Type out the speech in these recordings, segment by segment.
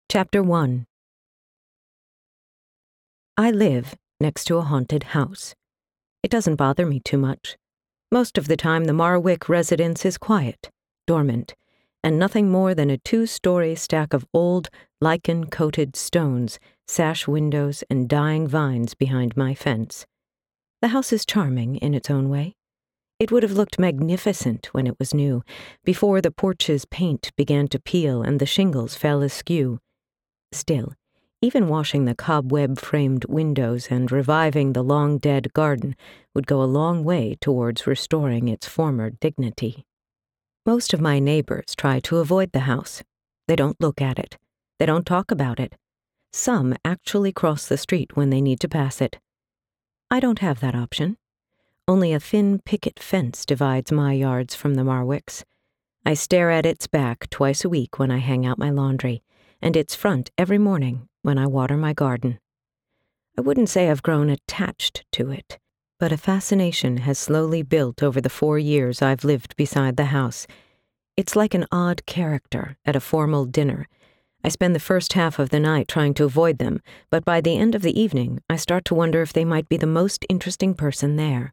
Chapter 1. I live next to a haunted house. It doesn't bother me too much. Most of the time the Marwick residence is quiet, dormant, and nothing more than a 2-story stack of old, lichen-coated stones, sash windows, and dying vines behind my fence. The house is charming in its own way. It would have looked magnificent when it was new, before the porch's paint began to peel and the shingles fell askew. Still, even washing the cobweb-framed windows and reviving the long-dead garden would go a long way towards restoring its former dignity. Most of my neighbors try to avoid the house. They don't look at it. They don't talk about it. Some actually cross the street when they need to pass it. I don't have that option. Only a thin picket fence divides my yards from the Marwicks. I stare at its back twice a week when I hang out my laundry, and its front every morning when I water my garden. I wouldn't say I've grown attached to it, but a fascination has slowly built over the 4 years I've lived beside the house. It's like an odd character at a formal dinner. I spend the first half of the night trying to avoid them, but by the end of the evening, I start to wonder if they might be the most interesting person there.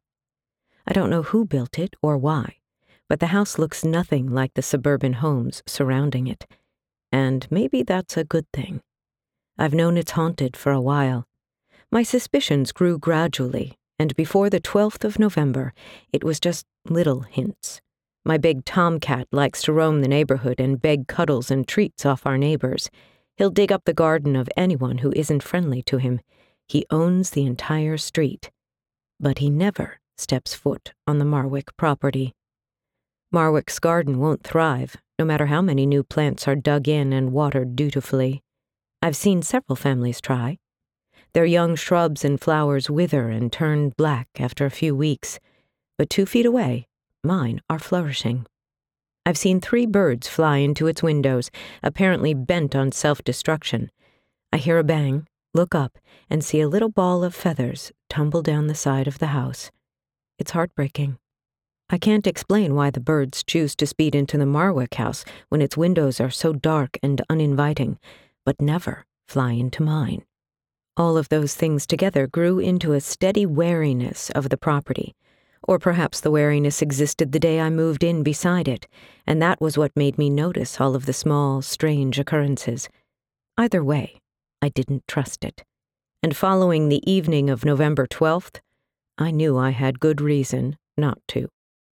I don't know who built it or why, but the house looks nothing like the suburban homes surrounding it. And maybe that's a good thing. I've known it's haunted for a while. My suspicions grew gradually, and before the 12th of November, it was just little hints. My big tomcat likes to roam the neighborhood and beg cuddles and treats off our neighbors. He'll dig up the garden of anyone who isn't friendly to him. He owns the entire street. But he never steps foot on the Marwick property. Marwick's garden won't thrive, no matter how many new plants are dug in and watered dutifully. I've seen several families try. Their young shrubs and flowers wither and turn black after a few weeks, but 2 feet away, mine are flourishing. I've seen 3 birds fly into its windows, apparently bent on self-destruction. I hear a bang, look up, and see a little ball of feathers tumble down the side of the house. It's heartbreaking. I can't explain why the birds choose to speed into the Marwick house when its windows are so dark and uninviting, but never fly into mine. All of those things together grew into a steady wariness of the property, or perhaps the wariness existed the day I moved in beside it, and that was what made me notice all of the small, strange occurrences. Either way, I didn't trust it. And following the evening of November 12th, I knew I had good reason not to.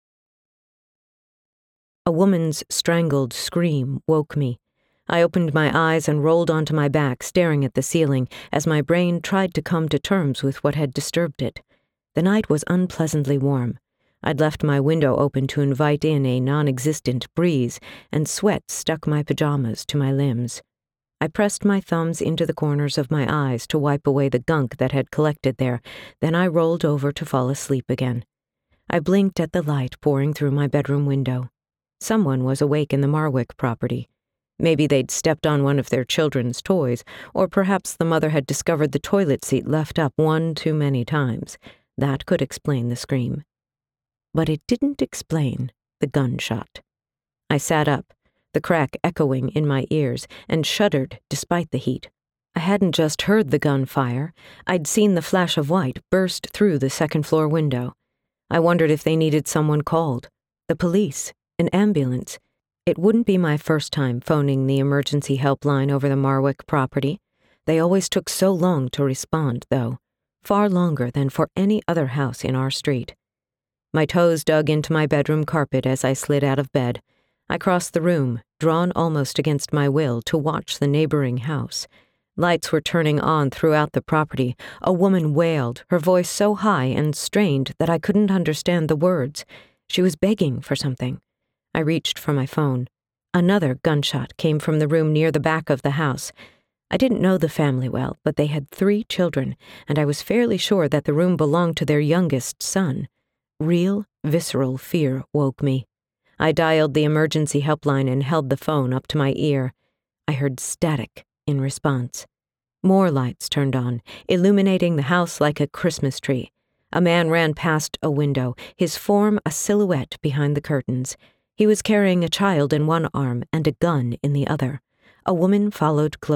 A woman's strangled scream woke me. I opened my eyes and rolled onto my back, staring at the ceiling, as my brain tried to come to terms with what had disturbed it. The night was unpleasantly warm. I'd left my window open to invite in a non-existent breeze, and sweat stuck my pajamas to my limbs. I pressed my thumbs into the corners of my eyes to wipe away the gunk that had collected there, then I rolled over to fall asleep again. I blinked at the light pouring through my bedroom window. Someone was awake in the Marwick property. Maybe they'd stepped on one of their children's toys, or perhaps the mother had discovered the toilet seat left up one too many times. That could explain the scream. But it didn't explain the gunshot. I sat up, the crack echoing in my ears, and shuddered despite the heat. I hadn't just heard the gunfire. I'd seen the flash of white burst through the second-floor window. I wondered if they needed someone called. The police. An ambulance. It wouldn't be my first time phoning the emergency helpline over the Marwick property. They always took so long to respond, though. Far longer than for any other house in our street. My toes dug into my bedroom carpet as I slid out of bed. I crossed the room, drawn almost against my will, to watch the neighboring house. Lights were turning on throughout the property. A woman wailed, her voice so high and strained that I couldn't understand the words. She was begging for something. I reached for my phone. Another gunshot came from the room near the back of the house. I didn't know the family well, but they had 3 children, and I was fairly sure that the room belonged to their youngest son. Real, visceral fear woke me. I dialed the emergency helpline and held the phone up to my ear. I heard static in response. More lights turned on, illuminating the house like a Christmas tree. A man ran past a window, his form a silhouette behind the curtains. He was carrying a child in one arm and a gun in the other. A woman followed close.